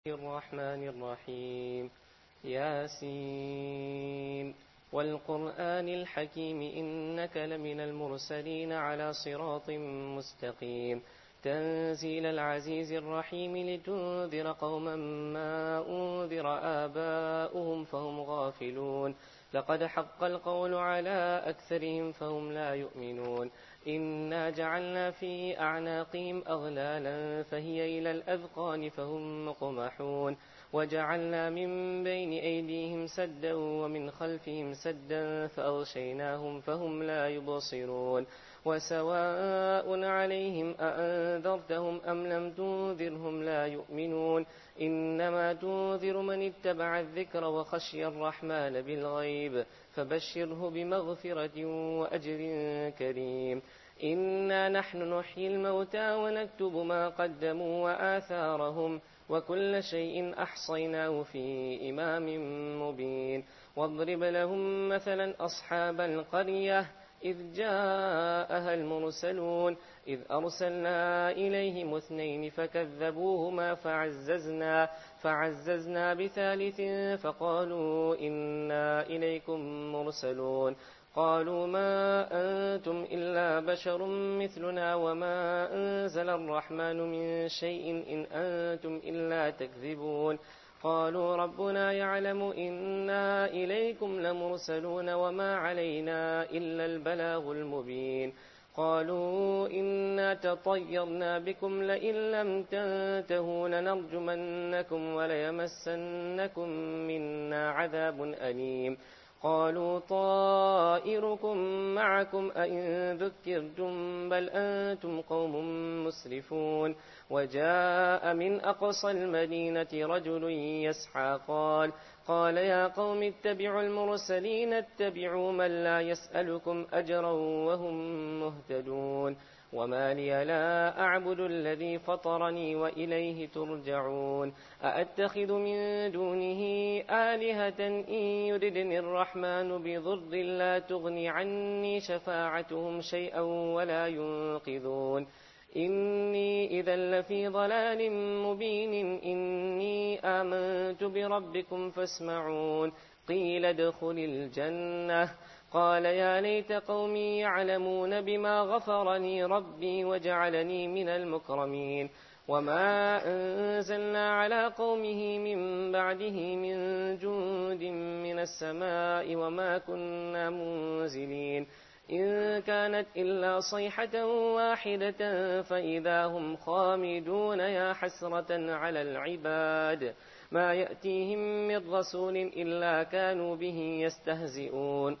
الرحمن الرحيم ياسين والقرآن الحكيم إنك لمن المرسلين على صراط مستقيم تنزيل العزيز الرحيم لتنذر قوما ما أنذر آباؤهم فهم غافلون لقد حق القول على أكثرهم فهم لا يؤمنون إنا جعلنا في أعناقهم أغلالا فهي إلى الأذقان فهم مقمحون وجعلنا من بين أيديهم سدا ومن خلفهم سدا فأغشيناهم فهم لا يبصرون وسواء عليهم أأنذرتهم أم لم تنذرهم لا يؤمنون إنما تنذر من اتبع الذكر وخشي الرحمن بالغيب فبشره بمغفرة وأجر كريم إنا نحن نحيي الموتى ونكتب ما قدموا وآثارهم وكل شيء أحصيناه في إمام مبين واضرب لهم مثلا أصحاب القرية إذ جاءها المرسلون إذ أرسلنا إليهم 2 فكذبوهما فعززنا بثالث فقالوا إنا إليكم مرسلون قالوا ما أنتم إلا بشر مثلنا وما أنزل الرحمن من شيء إن أنتم إلا تكذبون قالوا ربنا يعلم إنا إليكم لمرسلون وما علينا إلا البلاغ المبين قالوا إنا تطيرنا بكم لئن لم تنتهوا لنرجمنكم وليمسنكم منا عذاب أليم قالوا طائركم معكم أئن ذكرتم بل أنتم قوم مسرفون وجاء من أقصى المدينة رجل يسعى قال يا قوم اتبعوا المرسلين اتبعوا من لا يسألكم أجرا وهم مهتدون وما لي لا أعبد الذي فطرني وإليه ترجعون أأتخذ من دونه آلهة إن يردني الرحمن بضر لا تغني عني شفاعتهم شيئا ولا ينقذون إني إذا لفي ضلال مبين إني آمنت بربكم فاسمعون قيل ادخل الجنة قال يا ليت قومي يعلمون بما غفرني ربي وجعلني من المكرمين وما أنزلنا على قومه من بعده من جند من السماء وما كنا منزلين إن كانت إلا صيحة واحدة فإذا هم خامدون يا حسرة على العباد ما يأتيهم من رسول إلا كانوا به يستهزئون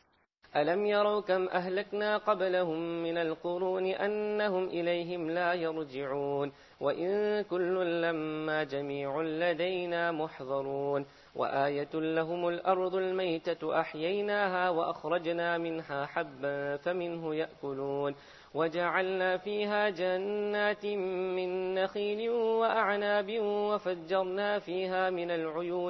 ألم يروا كم أهلكنا قبلهم من القرون أنهم إليهم لا يرجعون وإن كل لما جميع لدينا محضرون وآية لهم الأرض الميتة أحييناها وأخرجنا منها حبا فمنه يأكلون وجعلنا فيها جنات من نخيل وأعناب وفجرنا فيها من العيون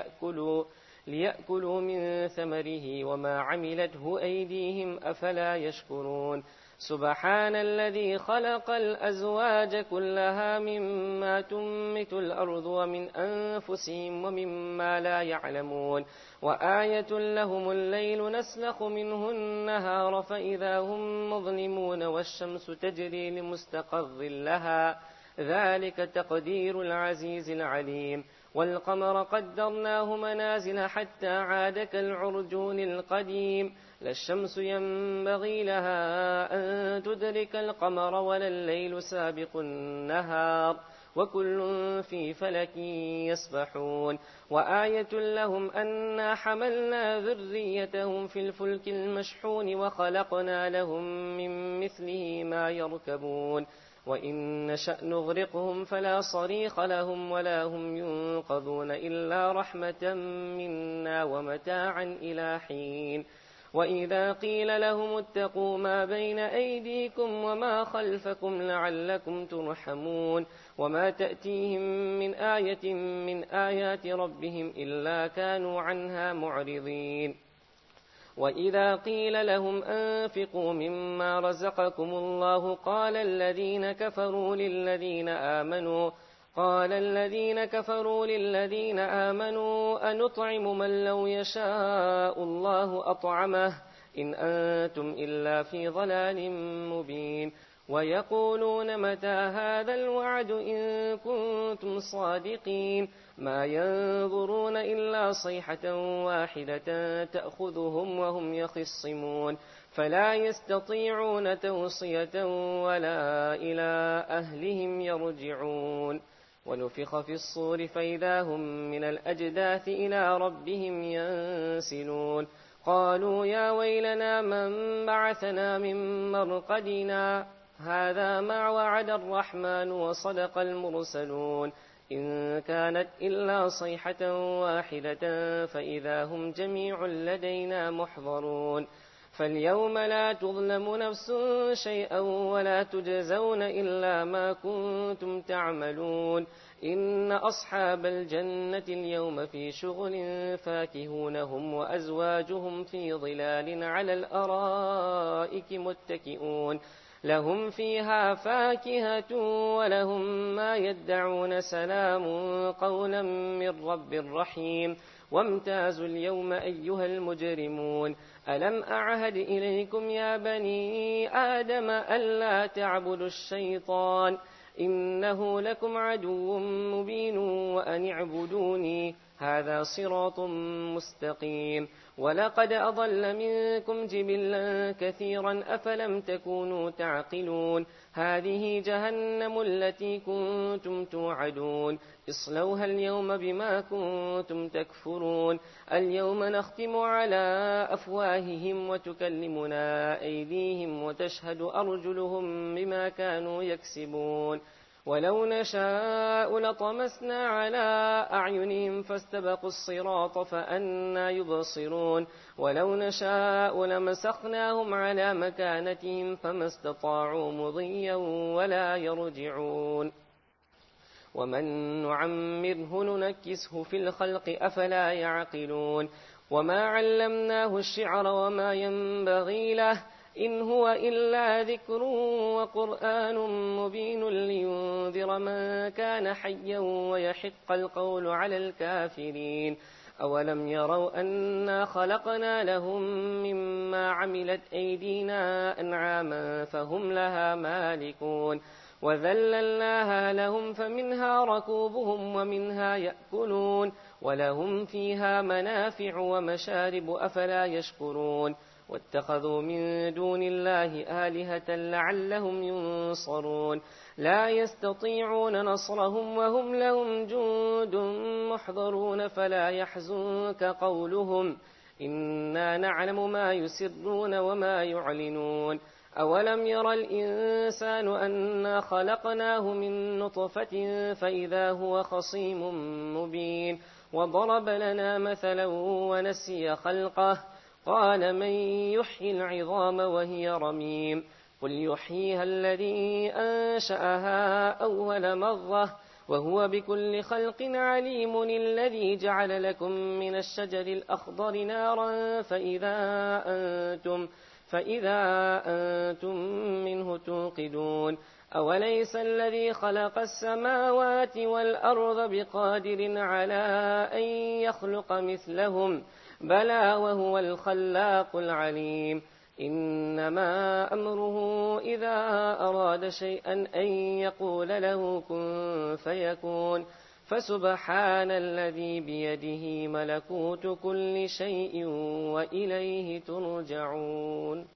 ليأكلوا من ثمره وما عملته أيديهم أفلا يشكرون سبحان الذي خلق الأزواج كلها مما تنبت الأرض ومن أنفسهم ومما لا يعلمون وآية لهم الليل نسلخ منه النهار فإذا هم مظلمون والشمس تجري لمستقر لها ذلك تقدير العزيز العليم والقمر قدرناه منازل حتى عاد كالعرجون القديم لا الشمس ينبغي لها أن تدرك القمر ولا الليل سابق النهار وكل في فلك يسبحون وآية لهم أنا حملنا ذريتهم في الفلك المشحون وخلقنا لهم من مثله ما يركبون وإن نشأ نغرقهم فلا صريخ لهم ولا هم ينقذون إلا رحمة منا ومتاعا إلى حين وإذا قيل لهم اتقوا ما بين أيديكم وما خلفكم لعلكم ترحمون وما تأتيهم من آية من آيات ربهم إلا كانوا عنها معرضين وإذا قيل لهم أنفقوا مما رزقكم الله قال الذين كفروا للذين آمنوا قال الذين كفروا للذين آمنوا أنطعم من لو يشاء الله أطعمه إن أنتم إلا في ضلال مبين ويقولون متى هذا الوعد إن كنتم صادقين ما ينظرون إلا صيحة واحدة تأخذهم وهم يخصمون فلا يستطيعون توصية ولا إلى أهلهم يرجعون ونفخ في الصور فإذا هم من الأجداث إلى ربهم ينسلون قالوا يا ويلنا من بعثنا من مرقدنا هذا ما وعد الرحمن وصدق المرسلون إن كانت إلا صيحة واحدة فإذا هم جميع لدينا محضرون فاليوم لا تظلم نفس شيئا ولا تجزون إلا ما كنتم تعملون إن أصحاب الجنة اليوم في شغل فاكهون هم وأزواجهم في ظلال على الأرائك متكئون لهم فيها فاكهة ولهم ما يدعون سلام قولا من رب رحيم وامتازوا اليوم أيها المجرمون ألم أعهد إليكم يا بني آدم ألا تعبدوا الشيطان إنه لكم عدو مبين وأن اعبدوني هذا صراط مستقيم ولقد أضل منكم جبلا كثيرا أفلم تكونوا تعقلون هذه جهنم التي كنتم توعدون اصلوها اليوم بما كنتم تكفرون اليوم نختم على أفواههم وتكلمنا أيديهم وتشهد أرجلهم بما كانوا يكسبون ولو نشاء لطمسنا على أعينهم فاستبقوا الصراط فأنى يبصرون ولو نشاء لمسخناهم على مكانتهم فما استطاعوا مضيا ولا يرجعون ومن نعمره ننكسه في الخلق أفلا يعقلون وما علمناه الشعر وما ينبغي له إن هو إلا ذكر وقرآن مبين لينذر من كان حيا ويحق القول على الكافرين أولم يروا أنا خلقنا لهم مما عملت أيدينا أنعاما فهم لها مالكون وذللناها لهم فمنها ركوبهم ومنها يأكلون ولهم فيها منافع ومشارب أفلا يشكرون واتخذوا من دون الله آلهة لعلهم ينصرون لا يستطيعون نصرهم وهم لهم جند محضرون فلا يحزنك قولهم إنا نعلم ما يسرون وما يعلنون أولم ير الإنسان أنا خلقناه من نطفة فإذا هو خصيم مبين وضرب لنا مثلا ونسي خلقه قال من يحيي العظام وهي رميم قل يحييها الذي أنشأها أول مرة وهو بكل خلق عليم الذي جعل لكم من الشجر الأخضر نارا فإذا أنتم منه توقدون أوليس الذي خلق السماوات والأرض بقادر على أن يخلق مثلهم بلى وهو الخلاق العليم إنما أمره إذا أراد شيئا أن يقول له كن فيكون فسبحان الذي بيده ملكوت كل شيء وإليه ترجعون